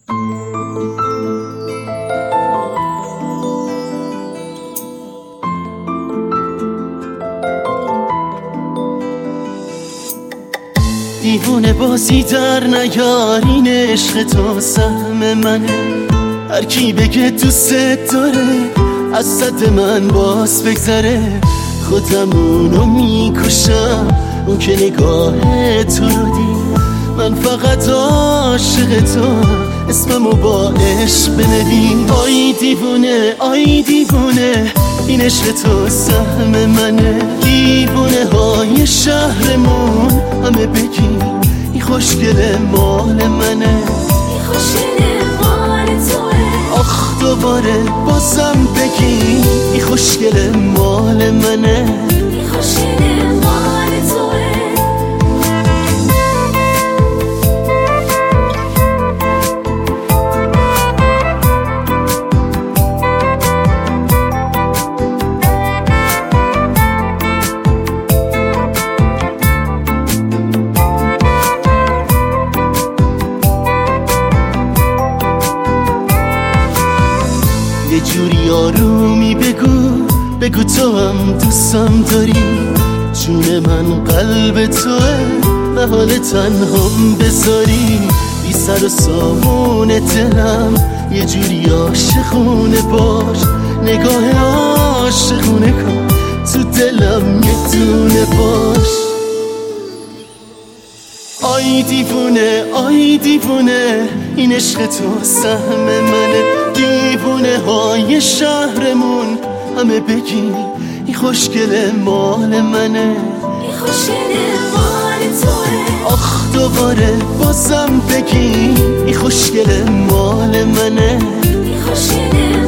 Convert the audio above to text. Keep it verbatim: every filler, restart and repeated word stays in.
دیوونه بازی در نیارین، عشق تو سهم منه. هر کی بگه دوست داره از صد من باز بگذره. خودم اونو میکشم اون که نگاه تو رو دید. من فقط عاشق تو اسممو با عشق بنویس. آی دیوونه آی دیوونه این عشق تو سهم منه. دیوونه های شهرمون همه بگیم این خوشگل مال منه. این خوشگل مال توه. آخ دوباره بازم بگیم این خوشگل مال منه. این خوشگل مال توه. یه جوری آرومی بگو بگو تو هم دوستم داری. جون من قلب توه و حال تنهام بذاری. بی سر و سامون دلم یه جوری عاشقونه باش. نگاه عاشقونه کن تو دلم یه دونه باش. آی دیوونه آی دیوونه این عشق تو سهم منه. دیوونه های شهرمون همه بگیم این خوشگل مال منه. این خوشگل مال توه. آخ دوباره بازم بگیم این خوشگل مال منه. این خوشگل